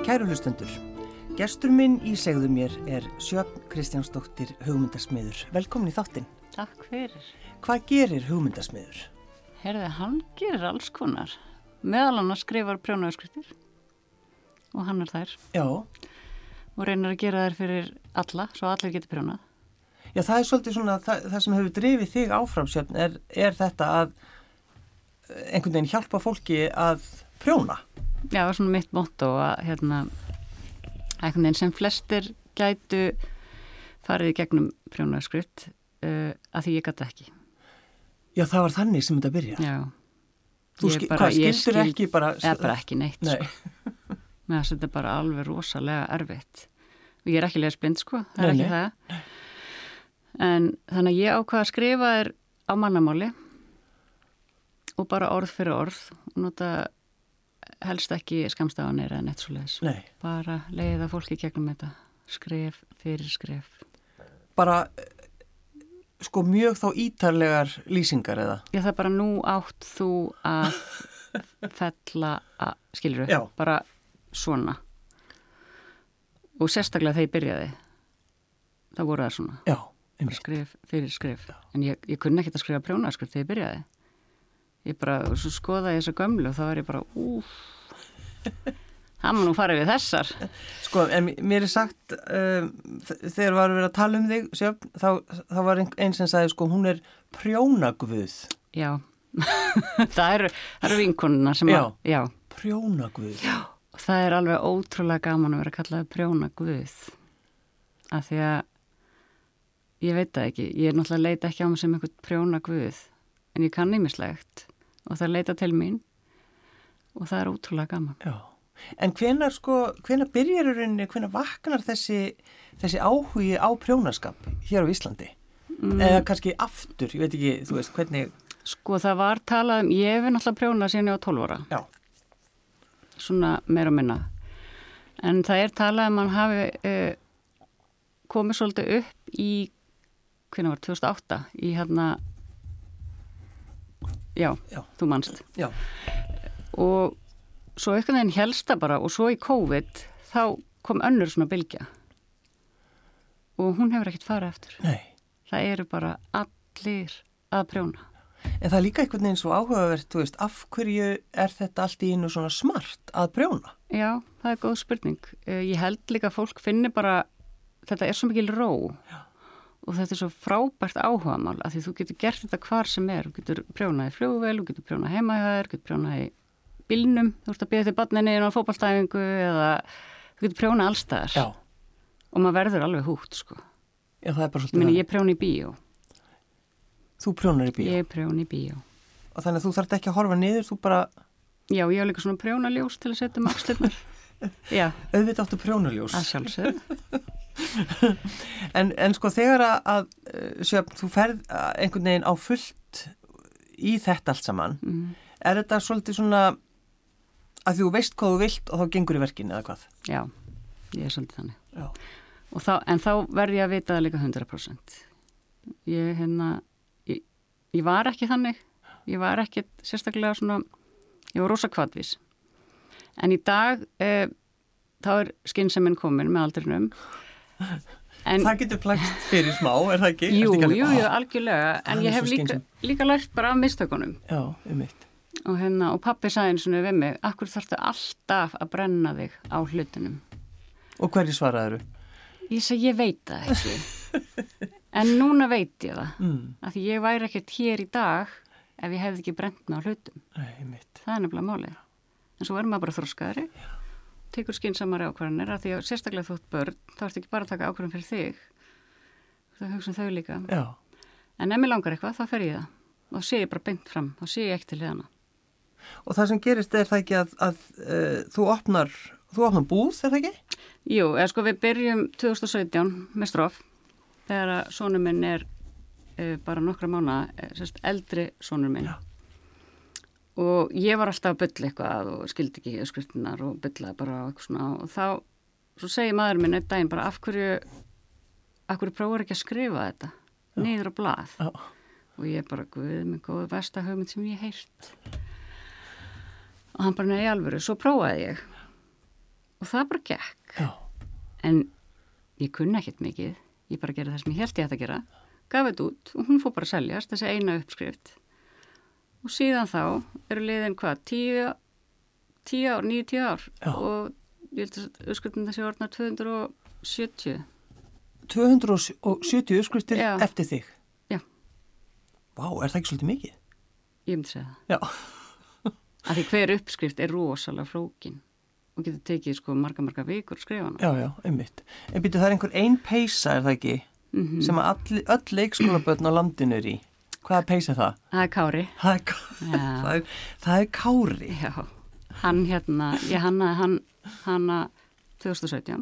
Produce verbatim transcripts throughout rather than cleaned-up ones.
Kæru hlustendur, gestur minn í Segðu mér er Sjöfn Kristjánsdóttir hugmyndasmiður. Velkomin í þáttinn. Takk fyrir. Hvað gerir hugmyndasmiður? Herði, hann gerir alls konar. Meðal annars skrifar prjónaðurskriftir og hann er þær. Já. Og reynir að gera þær fyrir alla, svo allir getur prjónað. Já, það er svolítið svona, það, það sem hefur drifið þig áfram, Sjöfn, er, er þetta að einhvern veginn hjálpa fólki að prjóna. Já, það er svona mitt motto að hérna, einhvern veginn sem flestir gætu farið í gegnum prjónaðurskrift uh, að því ég gæti ekki. Já, það var þannig sem þetta byrja. Já. Þú skil, bara, hvað, skildur skil, ekki bara... Eða bara ekki neitt. Nei. Sko. Mér finnst þetta bara alveg rosalega erfitt. Og ég er ekki lesblind, sko. Það er nei, ekki nei. það. En þannig að ég ákvað að skrifa þér á mannamáli og bara orð fyrir orð og nota helst ekki skammstafanir eða neitt svoleiðis. Nei. Bara leiða fólki gegnum þetta. Skref fyrir skref. Bara... Sko mjög þá ítarlegar lýsingar eða? Já, það er bara nú átt þú að fella að, skilur við, bara svona. Og sérstaklega þegar ég byrjaði, þá voru það svona. Já, einmitt. Skrif fyrir skrif. Já. En ég, ég kunni ekkert að skrifa prjónaðarskrif þegar ég byrjaði. Ég bara, svo skoðaði þessa gömlu og þá var ég bara, úf, það má nú fara við þessar. Sko, en mér er sagt, um, þegar var verið að tala um þig, Sjöfn, þá, þá var einn sem sagði, sko, hún er prjónaguð. Já, það eru, það eru vinkonuna sem já. að, já. Prjónaguð. Já, og það er alveg ótrúlega gaman að vera kallaði prjónaguð. Af því að, ég veit það ekki, ég er náttúrulega leita ekki á mig sem einhvern prjónaguð, en ég kann ýmislegt og það leita til mín og það er ótrúlega gaman. Já. En hvenar sko, hvenar byrjar í rauninni, hvenar vaknar þessi, þessi áhugi á prjónaskap hér á Íslandi? Mm. Eða kannski aftur, ég veit ekki, þú veist, hvernig... Sko það var talað um, ég hef náttúrulega prjónað síðan ég var tólf ára. Já. Svona meira og minna. En það er talað um að hann hafi uh, komið svolítið upp í, hvenær var, tvö þúsund og átta, í hérna, já, já. Þú manst. Já. Og svo einhvern veginn helsta bara og svo í COVID þá kom önnur svona bylgja og hún hefur ekkert farið eftir. Nei. Það eru bara allir að prjóna. En það er líka einhvern veginn svo áhugavert, þú veist, af hverju er þetta allt í einu svona smart að prjóna? Já, það er góð spurning. Ég held líka að fólk finnir bara, þetta er svo mikil ró Já. Og þetta er svo frábært áhugamál að því þú getur gert þetta hvar sem er. Þú getur prjónað í flugvél, þú getur prjónað heima í þær, þú getur prjónað í bílnum, þú ert að bíða til barninni á fótboltæfingu eða þú getur prjóna allstaðar. Já. Og maður verður alveg hútt, sko. Já, það er bara svolítið. Ég meni, ég prjóna í bíó. Þú prjónar í bíó? Ég prjóna í bíó. Og þannig að þú þarft ekki að horfa niður, þú bara... Já, ég á líka svona prjónaljós til að setja um axlirnar. Já. Auðvitað áttu prjónaljós. Að sjálfsögðu. en, en sko, þegar að, Sjöfn, þú ferð einhvern veginn á fullt í þetta allt saman, mm. er þetta svolítið svona... að þú veist hvað þú vilt og þá gengur í verkinu eða hvað? Já, ég er svolítið þannig. Já. Og þá, en þá verði ég að vita það líka hundrað prósent. Ég, hérna, ég, ég var ekki þannig. Ég var ekki sérstaklega svona, ég var rosa kvatvís. En í dag, eh, þá er skynsemin komin með aldrinum. En, það getur flægt fyrir smá, er það ekki? Jú, jú, jú, algjörlega. En ég hef líka, líka lært bara af mistökunum. Já, um mitt. Og, hérna, og pappi sagði einu svona við mig, akkur þarftu alltaf að brenna þig á hlutunum. Og hverju svaraður? Ég segi, ég veit það ekki. En núna veit ég það. Mm. Af því ég væri ekkert hér í dag ef ég hefði ekki brennt mig á hlutum. Nei, mitt. Það er nefnilega málið. En svo er maður bara þroskaðri, tekur skynsamari ákvarðanir, af því að sérstaklega þótt börn, þá ertu ekki bara að taka ákvarðan fyrir þig. Það hugsa þau líka. Já. En ef mér langar eitthvað, þá fer ég það. Og sé ég bara beint fram, þá sé ég ekki til hliðana. Og það sem gerist er það ekki að, að uh, þú opnar, þú opnar búð, er það ekki? Jú, eða sko við byrjum tvö þúsund og sautján með Stroff, þegar að sonur minn er uh, bara nokkra mánaða, sérst eldri sonur minn. Já. Og ég var alltaf að bylla eitthvað og skildi ekki skriftunar og byllaði bara eitthvað svona. Og þá, svo segir maður minn einn daginn bara af hverju, af hverju prófur ekki að skrifa þetta Já. Niður á blað. Já. Og ég bara, guð, minn góð, versta hugmynd sem ég heirt. Og hann bara, nei, alvöru, svo prófaði ég. og það bara gekk. Já. En ég kunni ekkert mikið, ég bara gerði það sem ég held ég ætti að gera, gaf þetta út og hún fór bara að seljast, þessi eina uppskrift. Og síðan þá eru liðin hvað, tíu, tíu ár, níu, tíu ár Já. og ég held að uppskriftin þessi orðna tvö hundruð og sjötíu. tvö hundruð og sjötíu uppskriftir Já. eftir þig? Já. Vá, er það ekki svolítið mikið? Ég myndi segja það. Já. Af því hver uppskrift er rosalega flókin og getur tekið sko marga, marga vikur að skrifa hana. Já, já, einmitt. En býtu, það er einhver ein peysa, er það ekki? Mm-hmm. Sem að all, öll leikskólabörn á landinu er í. Hvaða peysa er það? Það er Kári. Það er, það er, það er Kári. Já, hann hérna, ég hannaði hann, hanna tvö þúsund og sautján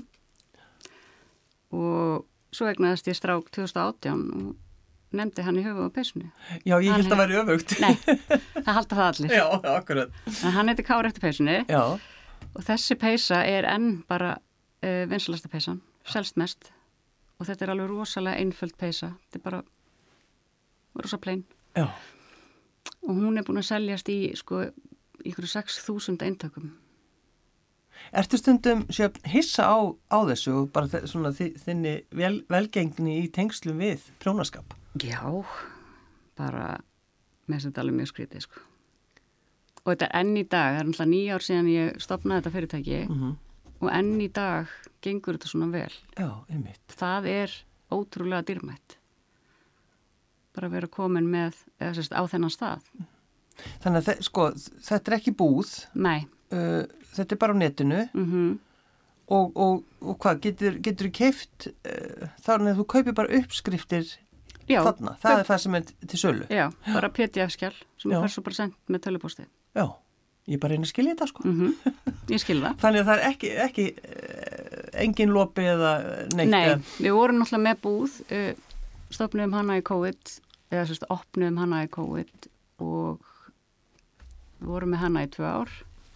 og svo egnaðist ég strák tvö þúsund og átján og nefndi hann í höfu á peysunni. Já, ég Hann held að vera öfugt. Nei, það halda það allir. Já, akkurat. En hann heiti Kári eftir peysunni Já, og þessi peysa er enn bara uh, vinsalasta peysan, selst mest og þetta er alveg rosalega einföld peysa. Þetta er bara rosa plain. já. Og hún er búin að seljast í sko ykkur sex þúsund eintökum. Ertu stundum Sjöfn, hissa á, á þessu og bara þe- svona þi- þinni vel, velgengni í tengslum við prjónaskap? Já, bara með þetta alveg mjög skrítið sko. Og þetta er enn í dag, það er náttúrulega nýja ár síðan ég stofnaði þetta fyrirtæki Mm-hmm. og enn í dag gengur þetta svona vel. Já, einmitt. Það er ótrúlega dýrmætt. Bara að vera komin með, eða sérst á þennan stað. Þannig að þe- sko, þetta er ekki búð, Nei. uh, þetta er bara á netinu Mm-hmm. og, og, og hvað, getur, getur þú keypt, uh, þannig að þú kaupir bara uppskriftir Já, þarna, það er það sem er til sölu. já, bara P D F-skjal sem Já. er svo bara sendt með tölupósti. Já, ég bara reyna að skilja þetta sko. Mm-hmm. Ég skil það. Þannig að það er ekki, ekki uh, engin lopi eða neitt. Nei, eða- við vorum náttúrulega með búð, uh, stofnum hana í COVID, eða sérst opnum hana í COVID og við vorum með hana í tvö ár.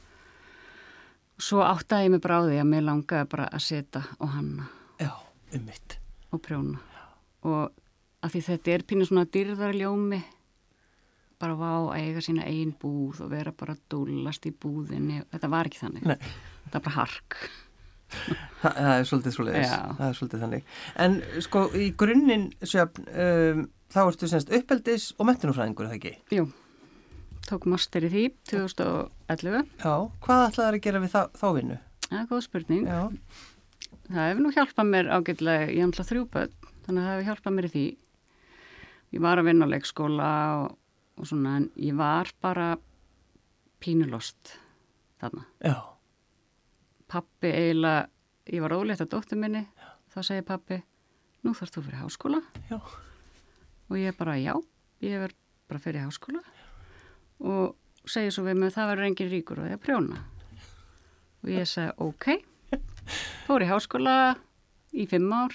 Svo áttaði ég mig bara á því að mér langaði bara að setja og hanna Já, um mitt. og prjóna. Og að því þetta er pínu svona dýrðarljómi, bara vá að eiga sína ein búð og vera bara að dúllast í búðinni. Þetta var ekki þannig. Nei. Þetta var bara hark. Þa, það er svolítið svoleiðis. Já. Það er svolítið þannig. En sko í grunninn, Sjöfn, um, þá ertu semst uppeldis og menntunarfræðingur, er það ekki? Jú, tók master í því tvö þúsund og ellefu. Já, hvað ætlaði að gera við þá, þá vinnu? Það er góð spurning. Já, Það hefur nú hjálpað mér ágætlega, ég ætla þrjú börn, þannig að það hefur hjálpað mér í því. Ég var að vinna á leikskóla og, og svona, en ég var bara pínulost þarna. já, Pappi eiginlega, ég var ólétt að dóttur minni, þá segi pappi, nú þarfst þú fyrir háskóla. já. Og ég bara, já, ég verð bara fyrir háskóla. Og segi svo við mig, það verður engin ríkur og ég að prjóna. Og ég segi, ok, fór í háskóla í fimm ár.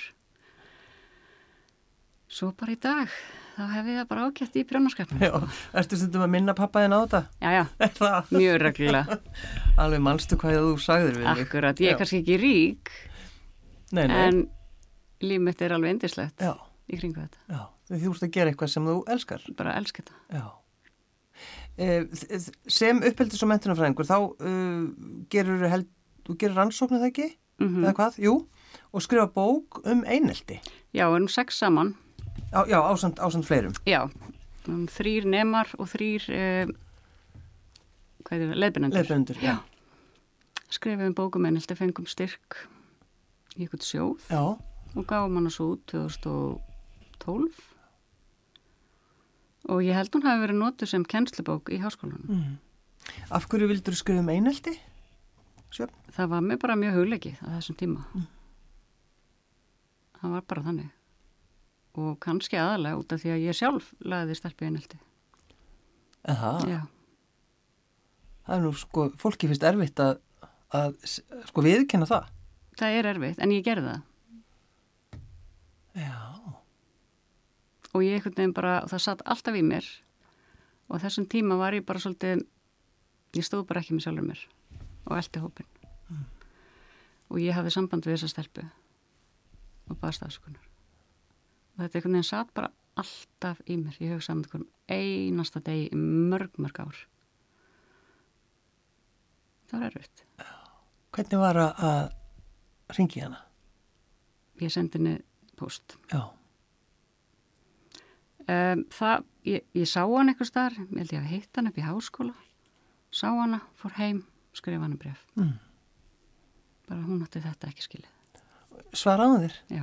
Svo bara í dag, þá hef ég það bara ágætt í prjónaskapnum. Já, ertu stundum að minna pappa þinn á þetta? Já, já, Er það? mjög reglulega. Alveg manstu hvað þú sagðir við mig. Akkurat, ég er Já. kannski ekki rík, Nei, nei, en líf mitt er alveg indislegt já, í kringu þetta. já. Þú ert að gera eitthvað sem þú elskar. Bara elska þetta. Já. Eh, sem uppeldis og menntunarfræðingur, þá uh, gerur held, þú gerir rannsóknu það ekki? Mm Eða hvað? Jú, og skrifa bók um einelti. Já, við erum sex saman. Á, já, ásand, ásand fleirum. Já, um, þrýr nemar og þrýr, uh, hvað er það, leiðbeinendur. Leiðbeinendur, já. Skrifum bókum einelti, fengum styrk í eitthvað sjóð Já, og gáum hann svo út tvö þúsund og tólf. Og ég held hún hafi verið notuð sem kennslubók í háskólanum. mm. Af hverju vildur þú skrifa um einelti? Sjöfn? Það var mér bara mjög hugleikið á þessum tíma. Mm. Það var bara þannig. Og kannski aðalega út af því að ég sjálf lagði stelpu í einelti. Aha, Já, það er nú sko, fólki finnst erfitt að, að sko viðkenna það. það er erfitt, en ég gerði það. Já. Og ég einhvern veginn bara, það satt alltaf í mér og þessum tíma var ég bara svolítið, ég stóð bara ekki með sjálfur mér og elti hópin. Mm. Og ég hafði samband við þessa stelpu og baðst afsökunar. Og þetta einhvern veginn satt bara alltaf í mér. Ég hugsaði um einhvern einasta degi í mörg, mörg ár. Það var erfitt. Hvernig var að, að ringi hana? Ég sendi henni post. Já. Um, það, ég, ég sá hann eitthvað starf, ég held ég að hitta hann upp í háskóla, sá hana, fór heim, skrifa hann bref. Mm. Bara hún átti þetta ekki skilið. Svaraði þér? Já.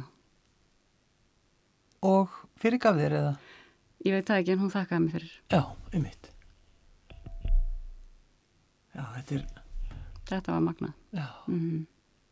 Og fyrirgaf þér eða? Ég veit það ekki en hún þakkaði mig fyrir. Já, einmitt. Já, þetta er... Þetta var magnað. Já. Mm-hmm.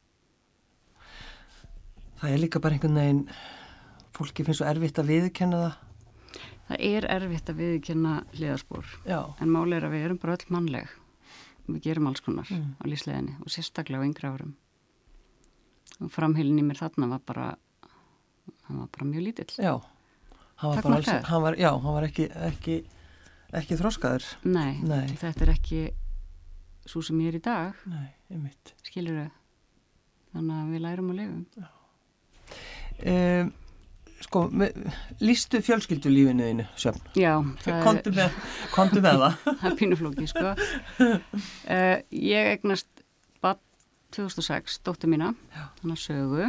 Það er líka bara einhvern veginn, fólki finnst svo erfitt að viðurkenna það. Það er erfitt að viðurkenna hliðarspor. Já. En máli er að við erum bara öll mannleg. Við gerum alls konar mm. á lífsleiðinni og sérstaklega á yngri árum. Og framheilin í mér þarna var bara, hann var bara mjög lítill. Já, hann var bara alls, hann var, já, hann var ekki, ekki, ekki þroskaður. Nei, Nei, þetta er ekki svo sem ég er í dag. Nei, einmitt. Skilur þau? Þannig að við lærum að lifum. Já. Um, sko, lístu fjölskyldulífinu þínu, Sjöfn? Já. Komdu með, komdu með það. Það er pínuflóki, sko. Uh, ég eignast barn tvö þúsund og sex, dóttur mína, hann að Sögu.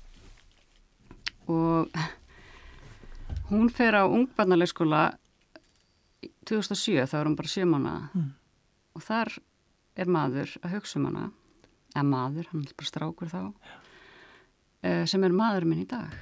Og hún fer á ungbarnaleikskóla tvö þúsund og sjö, þá er hún bara sjö mánaða. Mm. Og þar er maður að hugsa um hana, eða maður, hann er bara strákur þá, uh, sem er maður minn í dag.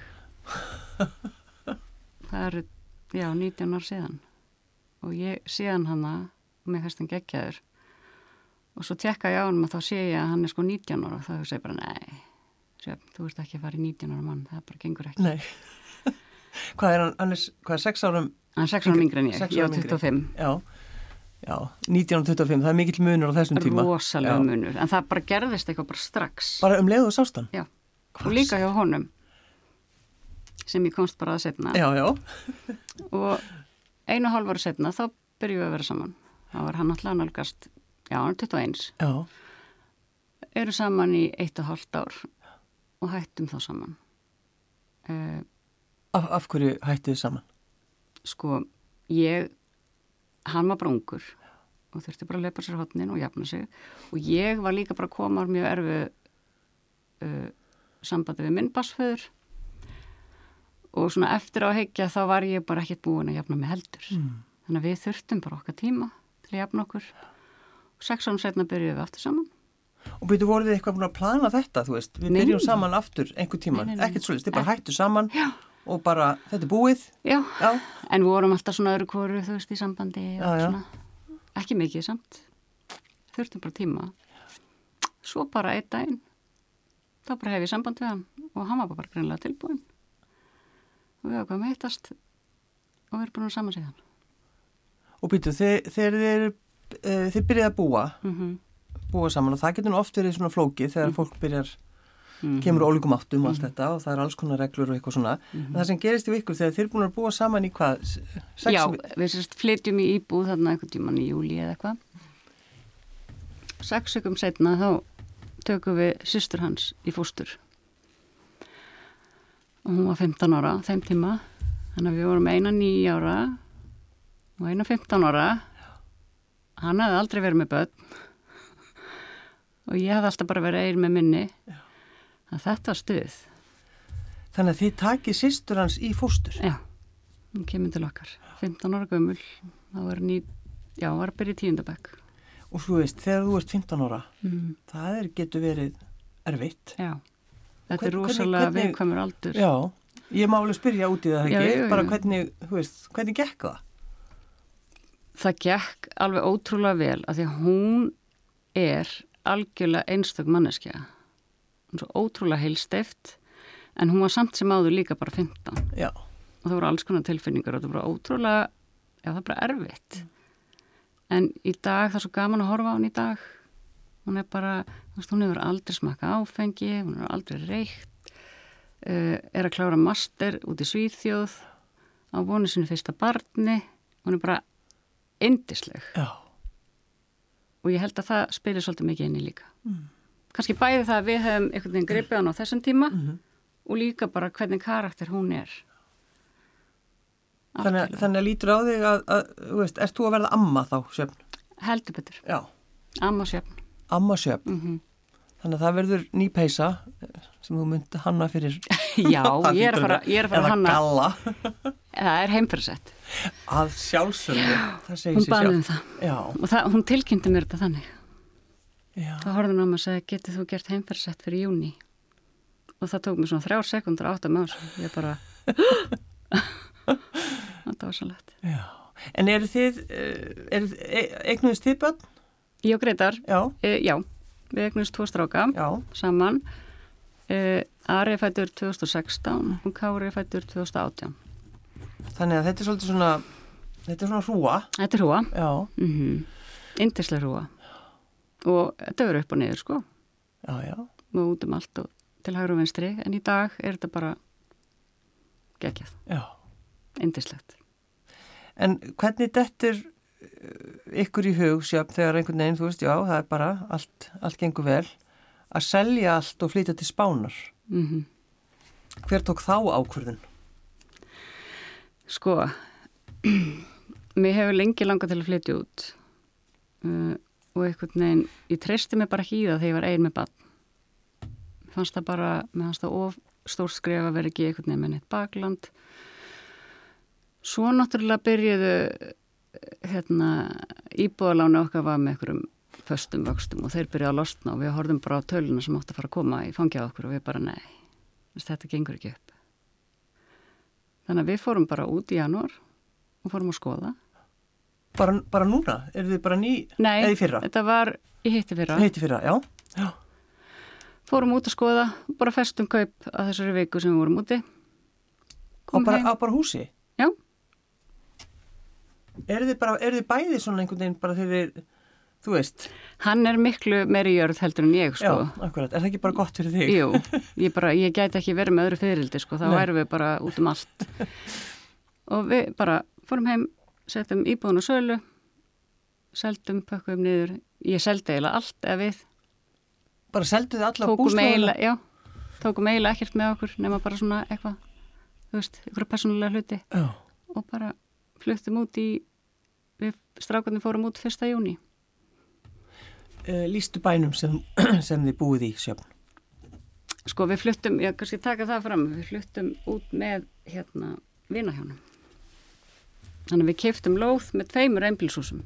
Það er, já, nítján ár síðan. Og ég sé hann hana, og mér fannst hann geggjaður. Og svo tekka ég á hann og þá sé ég að hann er sko nítján ára og þá segir ég bara, nei, Sjöfn, þú ert ekki að fara í nítján ára mann, það bara gengur ekki. Nei. Hvað er hann, hann er, hvað er sex árum? Hann er sex árum yngri en ég, ég var tuttugu og fimm. Já, já, nítján og tuttugu og fimm, það er mikill munur á þessum tíma. Rosalega munur, en það bara gerðist eitthvað bara strax. Bara um leið og sást hann? Já, Hvað og líka hjá honum, sem ég komst bara að setna. Já, já. Og einu og hálf ára setna, þá byrjuðum við að vera saman. Þá var hann alltaf nálgast, já, hann er tuttugu og eins. Já. Eru saman í eitt og hálft ár og hættum þá saman. Uh, af, af hverju hættu þið saman? Sko, ég, hann var bara ungur og þurfti bara að leipa sér hotnin og jafna sig. Og ég var líka bara að koma á mjög erfið uh, sambandi við minn bassföður. Og svona eftir á að hyggja þá var ég bara ekkert búin að jafna mig heldur. Mm. Þannig að við þurftum bara okkar tíma til að jafna okkur. Og sex árum setna byrjuðum við aftur saman. Og byrju, voruð þið eitthvað búin að plana þetta, þú veist? Við byrjum saman aftur einhver tíman, ekkert svolítið, þið bara hættu saman já. Og bara, þetta er búið. Já. Já, en við vorum alltaf svona öðru hvoru, þú veist, í sambandi og já, svona, já. Ekki mikið samt, þurftum bara tíma. Svo bara einn daginn, þá bara hef ég samband við hann og hann var bara greinlega tilbúin. Og við ákvæmum hittast og við erum búin að saman síðan. Og byrju, þegar þið, þið, þið byrjaði að búa, mhm. búa saman og það getur nú oft verið svona flókið þegar mm. fólk byrjar, mm. kemur ólíkum áttum og allt mm. þetta og það er alls konar reglur og eitthvað svona. Mm. En það sem gerist í ykkur þegar þeir búin að búa saman í hvað? Sex Já, við sérst flytjum í íbúð þarna eitthvað tíman í júli eða eitthvað. Sex vikum setna þá tökum við systur hans í fóstur. Og hún var fimmtán ára, þeim tíma. Þannig að við vorum eina níu ára og eina fimmtán ára. Hann hefði aldrei verið með börn. Og ég hafði alltaf bara verið eir með minni. Já. Að þetta var stuð. Þannig að þið takið systur hans í fóstur? Já, hún kemur til okkar. fimmtán ára gömul. Það var ný, já, var að byrja í tíundabæk. Og þú veist, þegar þú ert fimmtán ára, mm. það er, getur verið erfitt. Já, þetta Hvern, er rosalega hvernig, viðkvæmur aldur. Já, ég má alveg spyrja út í það ekki. Já, já, bara já. hvernig, þú veist, hvernig gekk það? Það gekk alveg ótrúlega vel, af því að hún er algjörlega einstök manneskja. Hún er svo ótrúlega heilsteyft, en hún var samt sem áður líka bara fimmtán. Já. Og það voru alls konar tilfinningar og það var bara ótrúlega, já það er bara erfitt. Mm. En í dag, það er svo gaman að horfa á hún í dag. Hún er bara, þú veist, hún hefur aldrei smakað áfengi, hún hefur aldrei reykt, uh, er að klára master út í Svíþjóð, á vonu sinni fyrsta barni, hún er bara yndisleg. Já. Og ég held að það spilir svolítið mikið inn í líka. Mm. Kanski bæði það að við hefum einhvern veginn gripið hann á þessum tíma mm -hmm. og líka bara hvernig karakter hún er. Þannig, þannig að lítur á þig að, að, þú veist, ert þú að verða amma þá, Sjöfn? Heldur betur. Já. Amma Sjöfn. Amma Sjöfn. Mm -hmm. Þannig að það verður ný peysa sem þú myndi hanna fyrir Já, ég er að fara, ég er að fara að hanna eða galla Það er heimferðsett að sjálfsögðu, það segir Hún sér bað um sjálf það Já, og það, hún tilkynnti mér þetta þannig já, þá horfði hún á mig og sagði, getið þú gert heimferðsett fyrir júni og það tók mér svona þrjár sekundur átta með þessu ég bara þetta var svo lett já. En eru þið er, eignuðist þið börn? Ég og Grétar, Já, e, já við eignumst tvo stráka já, saman e, Ari er fættur tvö þúsund og sextán og Kári er fættur tvö þúsund og átján þannig að þetta er svolítið svona þetta er svona hrúa Þetta er hrúa Já, mm -hmm. Indislega hrúa og þetta verður upp og niður sko já, já og út um allt og til hægri og vinstri en í dag er þetta bara geggjað, Já, indislegt en hvernig dettur ykkur í hug sjöfn þegar einhvern veginn, þú veist, já, það er bara allt, allt gengur vel að selja allt og flytja til Spánar mm -hmm. Hver tók þá ákvörðun? Sko mér hefur lengi langað til að flytja út uh, og einhvern veginn ég treysti mig bara ekki í það þegar ég var ein með barn mér fannst það bara mér fannst það of stórt skref að vera ekki einhvern veginn með neitt bakland svo náttúrulega byrjuðu hérna íbúðaláni okkar var með einhverjum föstum vöxtum og þeir byrjuði að losna og við horfðum bara á töluna sem átti að fara að koma í fangja okkur og við bara nei, þetta gengur ekki upp þannig að við fórum bara út í janúar og fórum að skoða Bara, bara núna? Er þið bara ný Nei, eða í fyrra? þetta var í hitti fyrra Hitti fyrra, já, já. Fórum út að skoða, bara festum kaup að þessari viku sem við vorum úti Á bara, á bara húsi? Já Er þið bara, er þið bæði svona einhvern veginn bara þegar þið, þú veist Hann er miklu meiri jörð heldur en ég, sko Já, akkurat, er það ekki bara gott fyrir þig? Jú, ég bara, ég gæti ekki verið með öðru fyririldi, sko, þá værum við bara út um allt og við bara fórum heim, settum íbúðun og sölu seldum, pökkum niður ég seldi eiginlega allt eða við Bara selduð þið alla tókum búslóðina? eiginlega, já tókum eiginlega ekkert með okkur nema bara svona eitthvað þú veist, ykkur persónulega hluti Já. og bara fluttum út í við strákarnir fórum út fyrsta júní Uh, lýstu bænum sem, sem þið búið í sjöfn? Sko við fluttum, ég kannski taka það fram við fluttum út með hérna vinahjónum þannig að við keyptum lóð með tveimur einbýlishúsum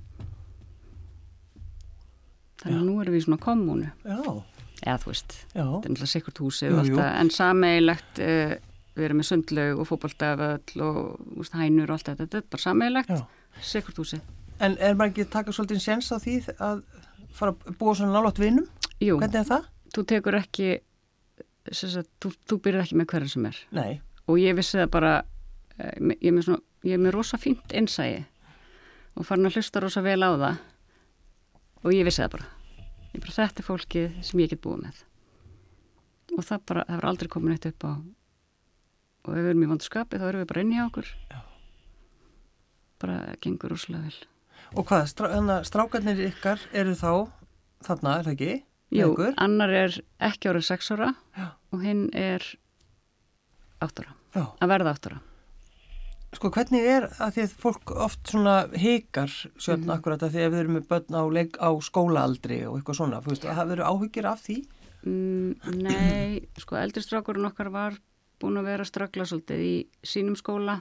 þannig að nú erum við í svona kommunu Já, eða þú veist, já, þetta er náttúrulega sikkert húsið Jú, og jú. alltaf, en sameigilegt uh, við erum með sundlaug og fótboltavöll og úst, hænur og allt þetta, þetta er bara sameigilegt já. sikkert húsið. En er maður ekki að taka svolítið séns á því að fara að búa svona nálægt vinum? Jú, Hvernig er það? þú tekur ekki sagt, þú, þú byrjar ekki með hverjum sem er Nei. og ég vissi það bara eh, ég er með, svona, ég er með rosa fínt innsæi og farin að hlusta rosa vel á það og ég vissi það bara ég bara þetta er fólkið sem ég get búið með og það bara, það var aldrei komin eitt upp á og ef við erum í vondu skapi þá erum við bara inn hjá okkur Já. bara gengur rosalega vel. Og hvað, strá, strákarnir ykkar eru þá þarna, er það ekki? Jú, Ykkur? annar er ekki árið sex ára Já. og hinn er átt ára, Já. að verða átt ára. Sko, hvernig er að því að fólk oft svona hikar sjöfn Mhm. akkurat að því að við erum með börn á, leik, á skólaaldri og eitthvað svona, þú veist, það verður áhyggjur af því? Mm, nei, sko eldri strákurinn okkar var búin að vera að ströggla svolítið í sínum skóla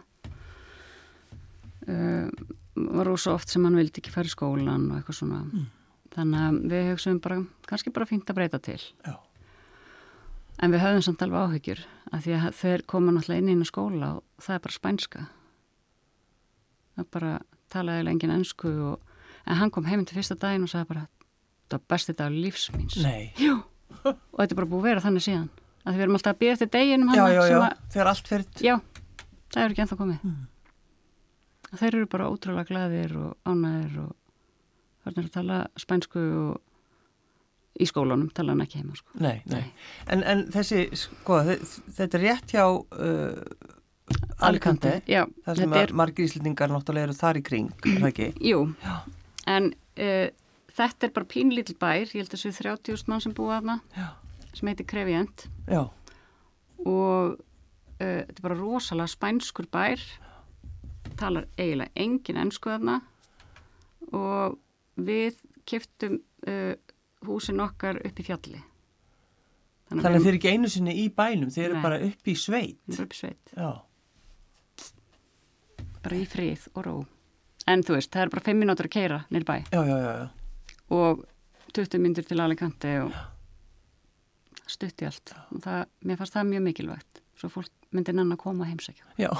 uh, var rosa oft sem hann vildi ekki fara í skólan og eitthvað svona Mm. þannig að við hugsaum bara kannski bara fínt að breyta til Já. en við höfðum samt alveg áhyggjur af því að þeir koma náttúrulega inn í einu skóla og það er bara spænska það bara talaði engin ensku og, en hann kom heim til fyrsta daginn og sagði bara þetta var besti dag lífsmíns Nei. Jú, og þetta er bara búið að vera þannig síðan að við erum alltaf að býða eftir deginum Já, hana já, já, sem að, þegar allt fyrir... já, það er ekki ennþá komið Mm. þeir eru bara ótrúlega glaðir og ánæðir og hvernig að tala spænsku og í skólanum tala hann ekki heima sko. Nei, nei. En, en þessi, sko, þe- þetta er rétt hjá uh, Alicante, já, þar sem þetta er... margir íslendingar náttúrulega eru þar í kring, er það ekki? Jú, Já. en uh, þetta er bara pínlítil bær, ég held að þessu þrjátíu þúsund mann sem búa þarna Já. sem heitir Krefjent Já. og uh, þetta er bara rosalega spænskur bær talar eiginlega engin ensku þarna og við keyptum uh, húsin okkar upp í fjalli Þannig að þeir eru ekki einu sinni í bænum, þeir eru Nei. bara upp í sveit. Þeir eru upp í sveit. Já. Bara í frið og ró. En þú veist, það er bara fimm mínútur að keyra nýr bæ. Já, já, já, já. Og tuttugu mínútur til Alicante og stutt í allt. Og það, mér fannst það mjög mikilvægt. Svo fólk myndi nann að koma að heimsækja. Já.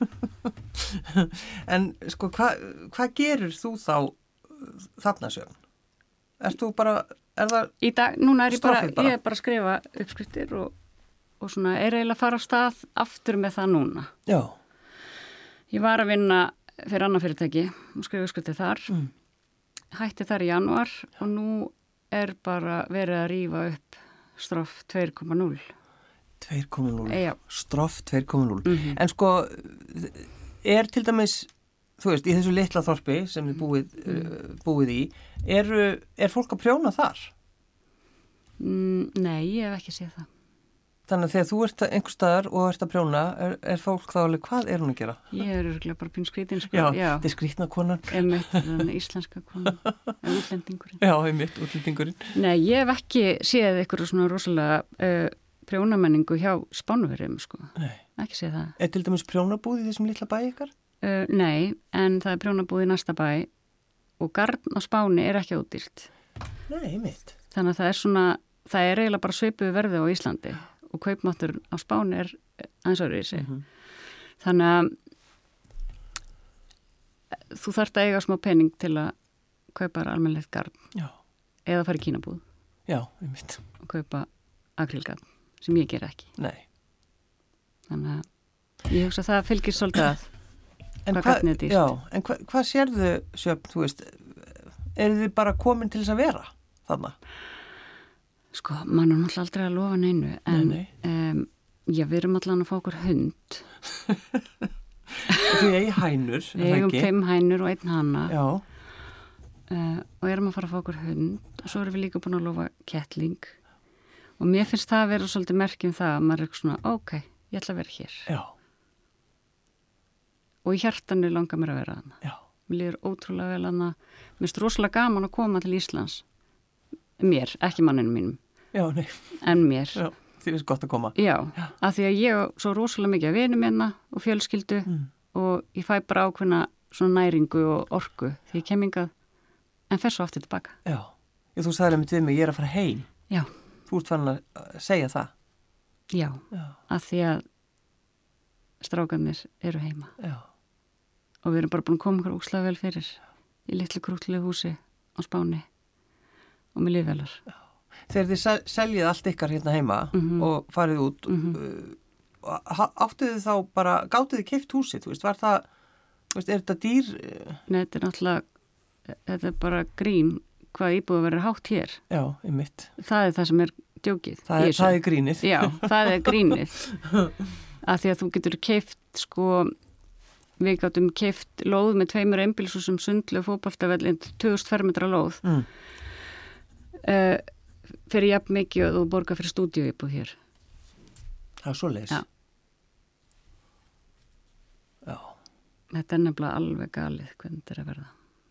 En sko, hvað hva gerir þú þá þarna Sjöfn? Ert þú bara, er það Í dag, núna er ég bara, Stroffið bara? ég er bara að skrifa uppskriftir og, og svona er eiginlega að fara á stað aftur með það núna. Já. Ég var að vinna fyrir annað fyrirtæki og skrifa uppskriftir þar. Mm. Hætti þar í janúar og nú er bara verið að rífa upp Stroff tvö komma núll. tvö komma núll. Já. Stroff tvö komma núll. Mhm. En sko, er til dæmis, þú veist, í þessu litla þorpi sem þið búið, uh, búið í, eru, er fólk að prjóna þar? Mm, nei, ég hef ekki séð það. Þannig að þegar þú ert einhver staðar og ert að prjóna, er, er fólk þá alveg, hvað er hún að gera? Ég er örgulega bara pínu skrítin, sko. Já, Já. þetta er skrítna konan. Einmitt, þannig íslenska konan, útlendingurinn. Já, einmitt, útlendingurinn. Nei, ég hef ekki séð eitthvað svona rosalega uh, prjónamenningu hjá Spánverjum, sko. Nei. Ekki séð það. Er til dæmis prjónabúð í þessum litla bæ ykkar? Uh, nei, en það er prjónabúð í næsta bæ og garn á Spáni er ekki ódýrt. Nei, einmitt. Þannig að það er svona, það er eiginlega bara svipuð verði á Íslandi og kaupmáttur á Spáni er aðeins öðru í sig. Mhm. Þannig að þú þarft að eiga smá pening til að kaupa almennilegt garn Já. eða fara í Kínabúð Já, einmitt. og kaupa akrílgarn sem ég ger ekki. Nei. Þannig að ég hugsa að það fylgir svolítið að En hvað hva- garnið er dýrt. Já, en hva, hvað sérðu, Sjöfn, þú veist, eru þið bara komin til þess að vera þarna? Sko, mann er náttúrulega aldrei að lofa neinu en Nei, Um, já, við erum allan að fá okkur hund. Þið eigi hænur, er Við það eigum ekki? fimm hænur og einn hana Já, uh, og erum að fara að fá okkur hund og svo erum við líka búin að lofa kettling og mér finnst það að vera svolítið merkjum það að maður er eitthvað svona, ok, ég ætla að vera hér já, og í hjartanu langar mér að vera hana. já, Mér líður ótrúlega vel hana. Mér finnst rosalega gaman að koma til Íslands. Mér, ekki manninu mínum, já, nei, en mér. já, þið finnst gott að koma. Já, af því að ég á svo rosalega mikið að vinum hérna og fjölskyldu Mm. og ég fæ bara ákveðna svona næringu og orku því ég kem hingað en fer svo aftur tilbaka. Já, ég, þú sagði með við mig, ég er að fara heim. Já, Þú ert fann að segja það. já, Já, af því að strákarnir eru heima já, og við erum bara búin að koma okkur úkslega vel fyrir í litlu krútlegu húsi á Spáni og með lífvelar. þegar þið sel- seljið allt ykkar hérna heima Mhm. og farið út, Mhm. uh, áttuð þið þá bara, gátuð þið keypt húsið, þú veist, var það, þú veist, er þetta dýr? Nei, þetta er náttúrulega, þetta er bara grín hvað íbúið verið hátt hér. Já, einmitt. Það er það sem er djókið. Það í er, þessu. það er grínið. Já, það er grínið. Af því að þú getur keypt, sko, við gáttum keypt lóð með tveimur einbýlshúsum, sundlu og fótboltavellin, tvö þúsund fermetra lóð. Mm. Uh, fyrir jafn mikið og þú borgar fyrir stúdíuíbúð hér. Það er svoleiðis. Já. Já. Þetta er nefnilega alveg galið hvernig þetta er að verða.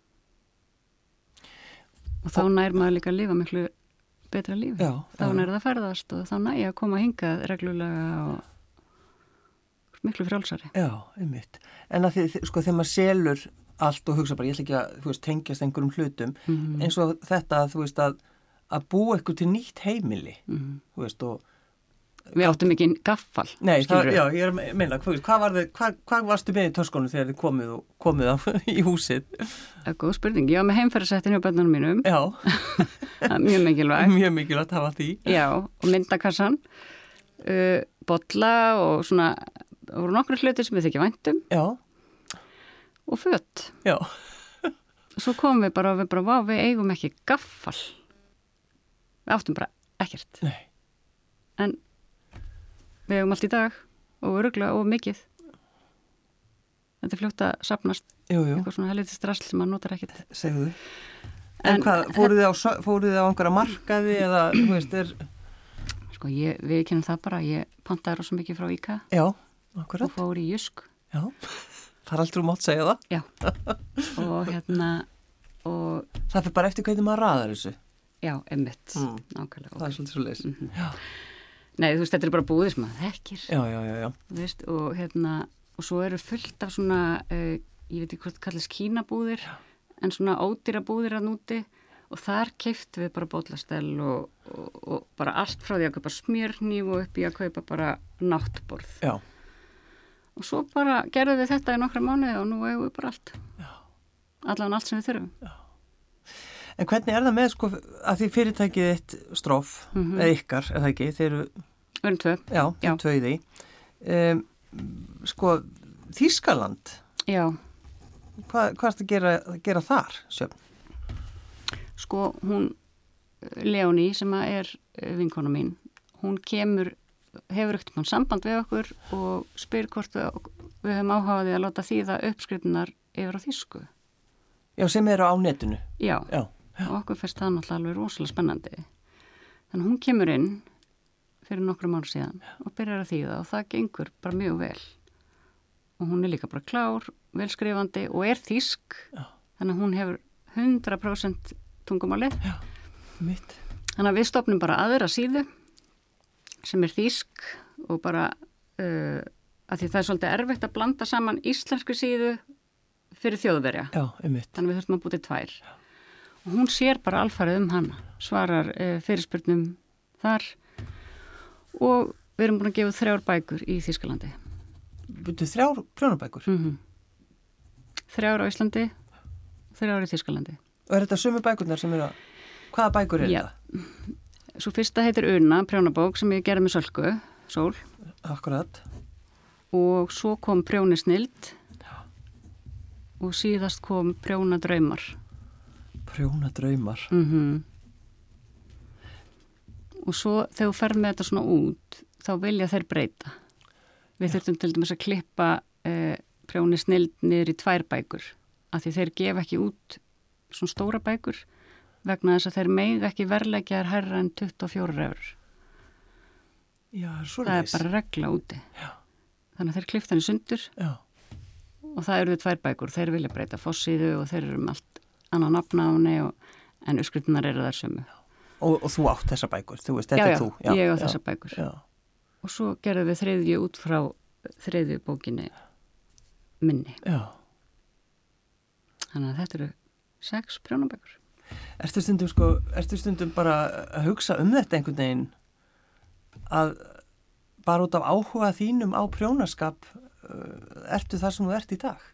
Og þá nær maður líka að lifa miklu betra lífi. Já, Þá já. nær það að ferðast og þá næja að koma hingað reglulega og miklu frjálsari. Já, einmitt. En að þið, sko, þegar maður selur allt og hugsa bara, ég ætla ekki að, þú veist, tengjast einhverjum hlutum, Mhm. eins og þetta, að, þú veist, að, að búa eitthvað til nýtt heimili, Mhm. þú veist, og... Við áttum ekki gaffal. Nei, það, skilurðu. já, ég er að meina, hvað, hvað, var þið, hvað, hvað varstu með í töskunum þegar þið komið, og, komið á í húsið? Það er góð spurning. Ég var með heimferðarsettin hjá börnunum mínum. Já, Það er mjög mikilvægt. mjög mikilvægt að hafa því. Já, og myndakassan, uh, bolla og svona, það voru nokkru hlutir sem við þykja væntum Já, og föt. já, Svo komum við bara og við bara, vá, við eigum ekki gaffal. Við áttum bara ekkert. nei, En við eigum allt í dag og öruglega og mikið. Þetta er fljótt að sapnast jú, jú, eitthvað svona helviti strasl sem maður notar ekkert. segðu þið. En, En- hvað, fóruð þið á, sö- fóruð þið á einhverja markaði eða, þú veist, er, Sko, ég, við kennum það bara, ég pantaði rosa mikið frá Íka já, og akkurat, fór í Jusk. já, það er aldrei um átt að segja það. Já, og hérna, og Það fyrir bara eftir hvernig maður raðar þessu. já, emmitt, Mm. nákvæmlega. Það er svolítið svo leys. Mhm. Já. Nei, þú veist, þetta er bara búðir sem maður þekkir. Já, já, já, já. Þú veist, og hérna, og svo eru fullt af svona, uh, ég veit ekki hvort það kallast kínabúðir, já. En svona ódýra búðir að núti og þar keyptum við bara bollastell og, og, og bara allt frá því að kaupa smjörhníf og upp í að kaupa bara náttborð. Já. Og svo bara gerðum við þetta í nokkra mánuði og nú eigum við bara allt. Já. Allan allt sem við þurfum. Já. En hvernig er það með, sko, að því fyrirtækið eitt Stroff, mm-hmm. eða ykkar, er það ekki? Þeir eru... Við erum tvö. Já, þeir eru tvö í því. Um, sko, Þýskaland. Já. Hvað, hvað er það að gera, gera þar, Sjöfn? Sko, hún, Leonie, sem er vinkona mín, hún kemur, hefur ekkert mann samband við okkur og spyr hvort við, við höfum áhugaði að láta þýða uppskriftunar yfir á þýsku. Já, sem eru á netinu. Já. Já. Og okkur fyrst það náttúrulega alveg rosalega spennandi. Þannig hún kemur inn fyrir nokkrum ára síðan og byrjar að þýða og það gengur bara mjög vel. Og hún er líka bara klár, velskrifandi og er þýsk. Já. Þannig að hún hefur hundrað prósent tungumálið. Já, mitt. Þannig að við stofnum bara aðra síðu sem er þýsk og bara uh, að því það er svolítið erfitt að blanda saman íslensku síðu fyrir Þjóðverja. Já, einmitt. Þannig við þurfum að búti tvær. Já. Og hún sér bara alfarið um hana, svarar e, fyrirspurnum þar og við erum búin að gefa þrjár bækur í Þýskalandi. Bútið þrjár prjónabækur? Mm-hmm. Þrjár á Íslandi, þrjár í Þýskalandi. Og er þetta sömu bækurnar sem eru að, hvaða bækur er Já. þetta? Svo fyrsta heitir Una, prjónabók sem ég gerði með Sölku, Sól. Akkurat. Og svo kom Prjóni snild og síðast kom Prjóna draumar. Prjóna draumar. Mm-hmm. Og svo þegar þú fer með þetta svona út, þá vilja þeir breyta. Við Já. Þurftum til dæmis að klippa eh, Prjóni snild niður í tvær bækur, af því þeir gefa ekki út svona stóra bækur, vegna þess að þeir meiga ekki verðleggja þær hærra en tuttugu og fjórar eurur. Já, svo það er bara regla úti. Já. Þannig að þeir klippta henni sundur. Já. Og það eru þau tvær bækur, þeir vilja breyta fossíðu og þeir eru um allt annað nafn á henni en uppskriftunar eru þær sömu. Og, og þú átt þessa bækur, þú veist, þetta já, er þú. Já, ég á þessa bækur. Já. Og svo gerðum við þriðju út frá þriðju bókinni minni. Já. Þannig að þetta eru sex prjónabækur. Ertu stundum, sko, ertu stundum bara að hugsa um þetta einhvern veginn að bara út af áhuga þínum á prjónaskap ertu þar sem þú ert í dag?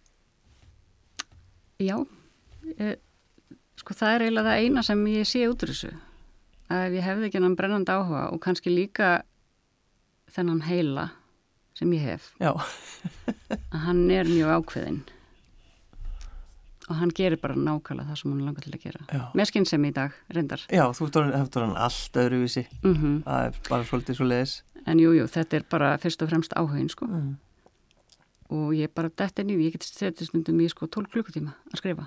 Já, e, sko það er eiginlega það eina sem ég sé út úr þessu. Að ef ég hefði ekki hann brennandi áhuga og kannski líka þennan heila sem ég hef. Já. Að hann er mjög ákveðinn. Og hann gerir bara nákvæmlega það sem hann langar til að gera. Já. Með skynsemi í dag, reyndar. Já, þú hefur hann allt öðruvísi. Mm-hmm. Það er bara svolítið svo leiðis. En jú, jú, þetta er bara fyrst og fremst áhugin, sko. Mm. Og ég bara dætti nýði, ég geti setið stundum í sko tólf klukkutíma að skrifa.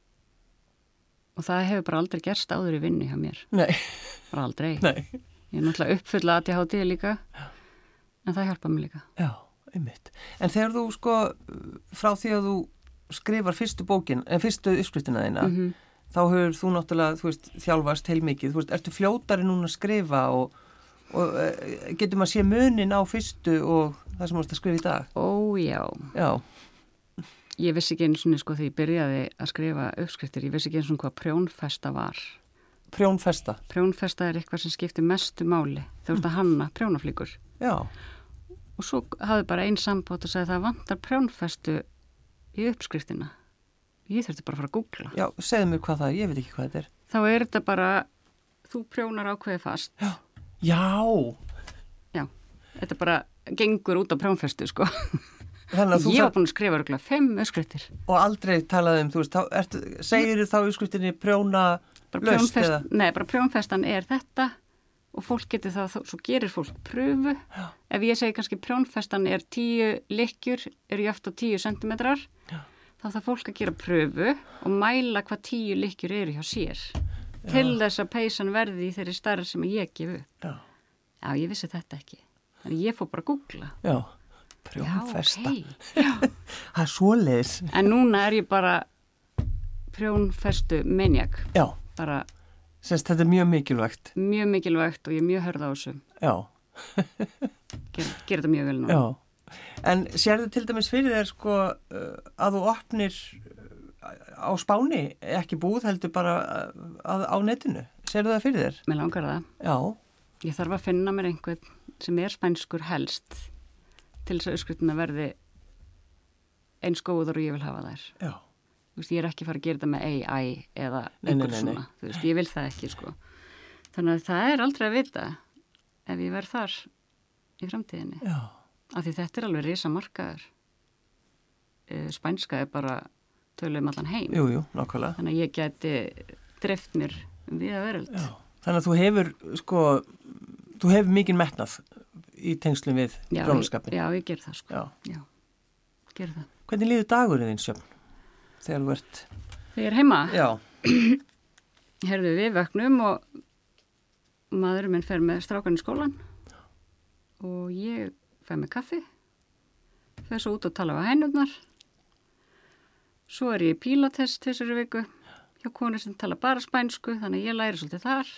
Og það hefur bara aldrei gerst áður í vinnu hjá mér. Nei. Bara aldrei. Nei. Ég er náttúrulega uppfull að ég hátíði líka, en það hjálpa mér líka. Já, einmitt. En þegar þú sko, frá því að þú skrifar fyrstu bókin, en fyrstu uppskriftina þína, mm-hmm. þá hefur þú náttúrulega, þú veist, þjálfast heilmikið. Þú veist, ertu fljótari núna að skrifa og, og getur maður sé munin á fyrstu og það sem þú veist að skrifa í dag? Ó, já. Já. Ég vissi ekki einu svona, sko, þegar ég byrjaði að skrifa uppskriftir, ég vissi ekki einu svona hvað prjónfesta var. Prjónfesta? Prjónfesta er eitthvað sem skiptir mestu máli. Þú veist að hanna prjónaflíkur. Já. Og svo hafði bara einn sambót og sagði það vantar prjónfestu í uppskriftina. Ég þurfti bara að fara að googla. Já, segðu mér hvað það er, ég veit ekki hvað þetta er. Þá er þetta bara, þú prjónar ákveði fast. Já. Já. Já, þetta bara gengur út á prjónfestu, sko. Ég var búin að skrifa röglega fimm uppskriftir. Og aldrei talaði um, þú veist, þá, ertu, segir þú þá uppskriftinni prjóna laust eða? Nei, bara prjónfestan er þetta og fólk getur það, þá, svo gerir fólk pröfu. Já. Ef ég segi kannski prjónfestan er tíu lykkjur, eru jöft á tíu sentimetrar, Já. Þá þarf fólk að gera pröfu og mæla hvað tíu lykkjur eru hjá sér. Já. Til þess að peysan verði í þeirri stærri sem ég gefu. Já. Já, ég vissi þetta ekki. Þannig ég fór bara að googla. Já. Prjónfesta. Já, okay. Já. Það er svoleiðis. En núna er ég bara prjónfestu maniak. Já. Bara. Sest, þetta er mjög mikilvægt. Mjög mikilvægt og ég er mjög hörð á þessu. Já. Ger, ger þetta mjög vel nú. Já, en sérðu til dæmis fyrir þér sko að þú opnir á Spáni, ekki búð heldur bara að, á netinu, sérðu það fyrir þér? Mér langar það. Já. Ég þarf að finna mér einhvern sem er spænskur helst til þess að uppskriftina verði eins góður og ég vil hafa þær. Já. Þú veist, ég er ekki að fara að gera þetta með A I eða Nei, nei, einhver nei, nei. svona. Þú veist, ég vil það ekki, sko. Þannig að það er aldrei að vita ef ég verð þar í framtíðinni. Já. Af því þetta er alveg risa markaður. Spænska er bara tölu um allan heim. Jú, jú, nákvæmlega. Þannig að ég geti dreft mér við að veröld. Já. Þannig að þú hefur, sko, þú hefur mikinn metnað í tengslum við prjónaskapin. Já, ég ger það, sko. Já. Já, ger það. Hvernig líður dagurinn þinn, Sjöfn? Þegar þú ert... Þegar ég er heima? Já. Herðu, við vöknum og maðurinn minn fer með strákan í skólan og ég fer með kaffi, fer svo út og tala á hænurnar. Svo er ég í pílates tvisvar í viku hjá konu sem tala bara spænsku, þannig að ég læri svolítið þar.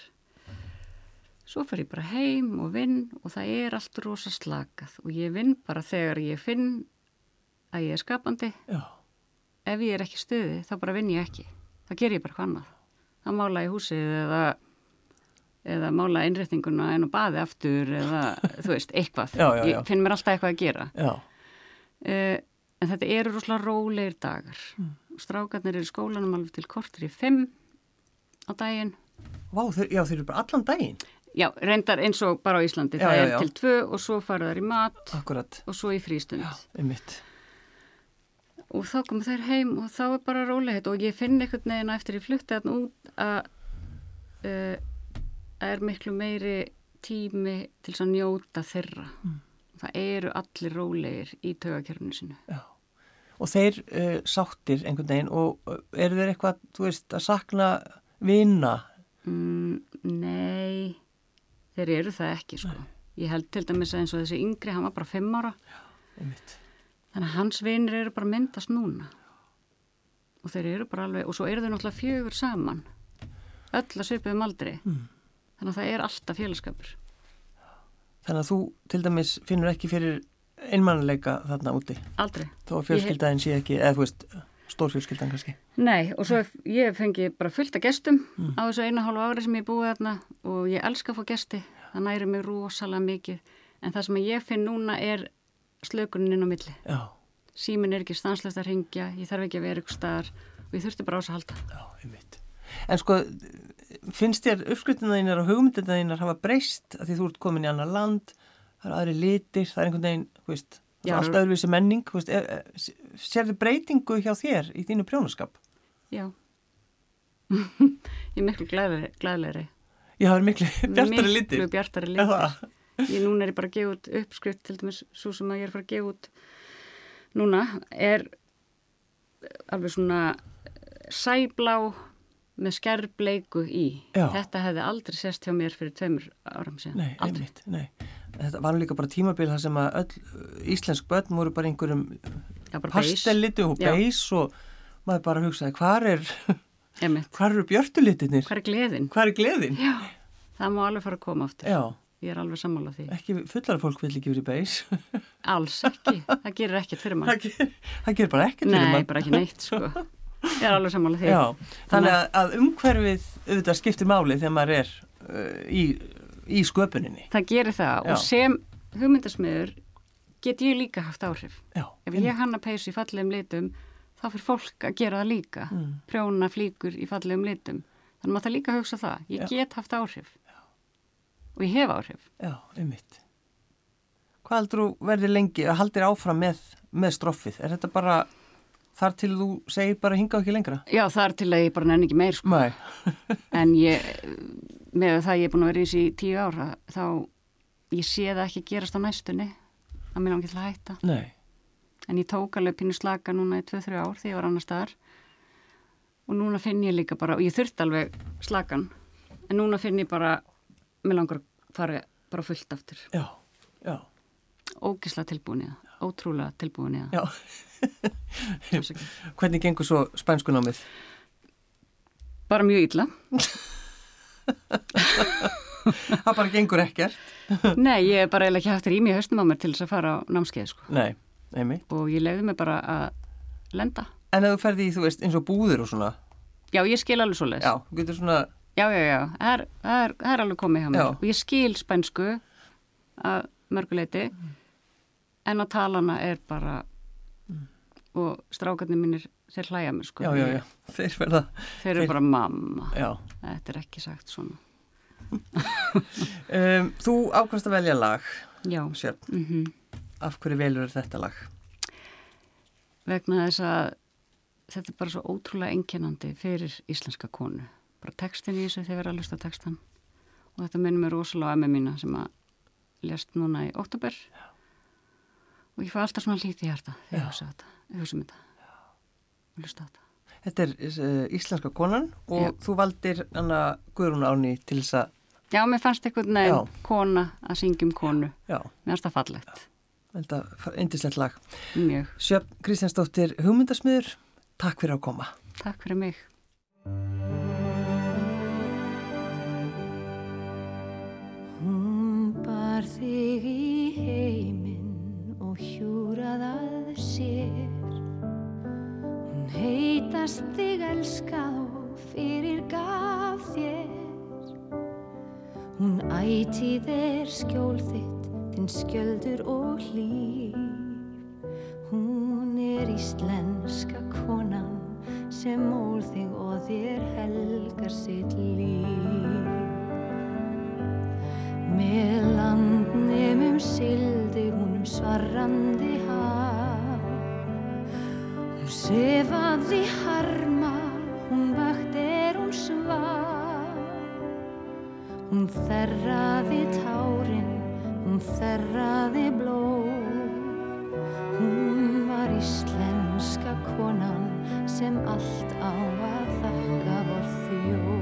Svo fer ég bara heim og vinn og það er allt rosa slakað og ég vinn bara þegar ég finn að ég er skapandi. Já. Ef ég er ekki stuði, þá bara vinn ég ekki. Það ger ég bara hvað annað. Það mála í húsið eða, eða mála innréttinguna en og baði aftur eða, þú veist, eitthvað. Já, já, já. Ég finn mér alltaf eitthvað að gera. Já. Uh, en þetta eru rosalega rólegir dagar. Mm. Strákarnir eru í skólanum alveg til kortur í fimm á daginn. Vá, þeir, já, þeir eru bara allan daginn? Já, reyndar eins og bara á Íslandi. Já, það já, er já. til tvö og svo fara þær í mat. Akkurat. Og svo í frístund. Já, einmitt. Og þá kom þær heim og þá er bara rólegheit og ég finn einhvern veginn eftir ég flutti þarna út að uh, er miklu meiri tími til að njóta þeirra. Mm. Það eru allir rólegir í taugakerfinu sinu. Já. Og þeir uh, sáttir einhvern veginn og uh, eru þeir eitthvað, þú veist, að sakna vina? Mm, nei, þeir eru það ekki, sko. Nei. Ég held til dæmis eins og þessi yngri, hann var bara fimm ára. Já, einmitt. Þannig að hans vinir eru bara myndast núna. Og þeir eru bara alveg, og svo eru þau náttúrulega fjögur saman. Öll að svipuðum aldri. Mm. Þannig að það er alltaf félagskapur. Þannig að þú til dæmis finnur ekki fyrir einmannleika þarna úti? Aldrei. Þó að fjölskyldaðin sé ekki, eða þú veist, stórfjölskyldan kannski? Nei, og svo ég fengi bara fullt af gestum mm. á þessu eina hálfu ári sem ég búið þarna og ég elska að fá gesti. Það næri mig rosalega mikið. En það sem ég finn núna er slökunin inn á milli. Já. Síminn er ekki stanslegt að hringja, ég þarf ekki að vera ykkur staðar og ég þurfti bara ás að halda. Já, einmitt. En sko, finnst þér uppskriftina þínar og hugmyndina þínar hafa breyst að því þú ert komin í annar land, það eru aðri litir, það er einhvern veginn, þú veist, allt öðruvísi menning, þú veist, sérðu breytingu hjá þér í þínu prjónaskap? Já. Ég er miklu glæðlegri. glæðlegri. Já, það er miklu bjartari litir. Miklu bjartari litir. Ég núna er ég bara að gefa út uppskrift, til dæmis svo sem að ég er að fara að gefa út núna, er alveg svona sæblá með skærbleiku í. Já. Þetta hefði aldrei sést hjá mér fyrir tveimur áram síðan. Nei, einmitt, nei. Þetta var líka bara tímabil þar sem að öll íslensk börn voru bara einhverjum pastellitum og beis og maður bara hugsaði, hvar er, hvar eru björtulitirnir? Hvar er gleðin? Hvar er gleðin? Já, það má alveg fara að koma aftur. Já. Ég er alveg sammála því. Ekki, fullara fólk vil ekki verið beis. Alls ekki. Það gerir ekkert fyrir mann. Það gerir, það gerir bara ekkert fyrir mann. Nei, bara ekki neitt, sko. Ég er alveg sammála því. Já, þannig að, að umhverfið auðvitað skiptir máli þegar maður er uh, í, í sköpuninni. Það gerir það. Já. Og sem hugmyndasmiður get ég líka haft áhrif. Já. Ef ég hanna peysu í fallegum litum, þá fyrir fólk að gera það líka. Mm. Prjóna flíkur í fallegum litum. Þannig að maður það líka hugsa það. Ég Já. get haft áhrif. Og ég hef áhrif. Já, einmitt. Hvað heldur þú verði lengi að haldir áfram með, með stroffið? Er þetta bara þar til þú segir bara hinga ekki lengra? Já, þar til að ég bara nenni ekki meir, sko. Nei. En ég, með það ég er búin að vera í þessi í tíu ára, þá ég sé það ekki gerast á næstunni að mér langi til að hætta. Nei. En ég tók alveg pínu slaka núna í tvö til þrjú ár þegar ég var annar staðar. Og núna finn ég líka bara, og ég þurfti alveg slakan, en núna finn ég bara, mér langar að fara bara fullt aftur. Já, já. Ógeðslega tilbúin í það. Ótrúlega tilbúin í það. Já. Hvernig gengur svo spænskunámið? Bara mjög illa. það bara gengur ekkert. Nei, ég hef bara eiginlega ekki haft rými í haustum á mér til þess að fara á námskeið, sko. Nei, einmitt. Og ég leiði mig bara að lenda. En ef þú ferði í, þú veist, eins og búðir og svona? Já, ég skil alveg svo leis. Já, þú getur svona... Já, já, já, það er, það er, það er alveg komið hjá mér. Já. Og ég skil spænsku að mörguleiti, mm. en að talana er bara, mm. og strákarnir mínir, þeir hlæja mér, sko. Já, já, já, þeir verða... Þeir eru þeir... bara mamma. Já. Þetta er ekki sagt svona. um, þú ákvæmst að velja lag. Já. Sjöfn. Mm-hmm. Af hverju velur þetta lag? Vegna þess að þetta er bara svo ótrúlega einkennandi fyrir íslenska konu. Bara textin í þessu, þeir verða að hlusta á textan. Og þetta minnir mér rosalega á emmi mína sem að lést núna í október. Og ég fæ alltaf svona lítið í hjarta þegar ég hugsa þetta. Ég hugsa um þetta. Og hlusta á þetta. Þetta er uh, íslenska konan og Já. Þú valdir Anna Guðrún Árný til þess að... Já, mér fannst eitthvað neginn kona að syngja um konu. Já. Mér fannst það fallegt. Þetta er yndislegt lag. Mjög. Sjöfn Kristjánsdóttir, hugmyndasmiður, takk fyrir að koma. Takk fyrir mig. Hún bar þig í heiminn og hjúrað að sér. Hún heitast þig elskað og fyrir gaf þér. Hún ætíð er skjól þitt, þinn skjöldur og hlíf. Hún er íslenska konan sem mól þig og þér helgar sitt líf. Með landnemum sildi hún um svarrandi haf. Hún sefaði harma, hún vakt er hún svaf. Hún þerraði tárin, hún þerraði blóð. Hún var íslenska konan sem allt á að þakka vor þjóð.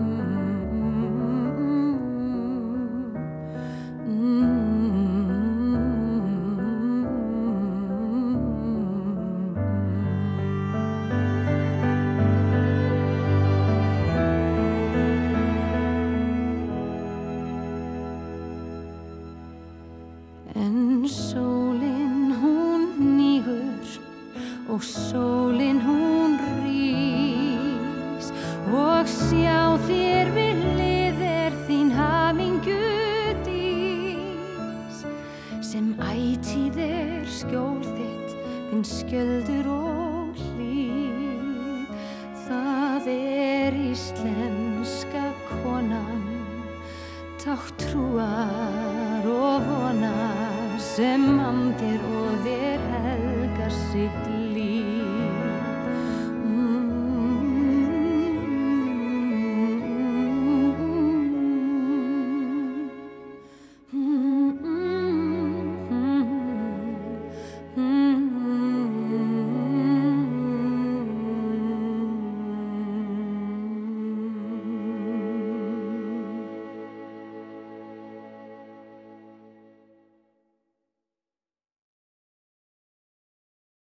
Mm-hmm. ætíð er skjól þitt, þinn skjöldur og hlýð. Það er íslenska konan, tákn trúar og vonar sem andir og þér helgar sitt líf.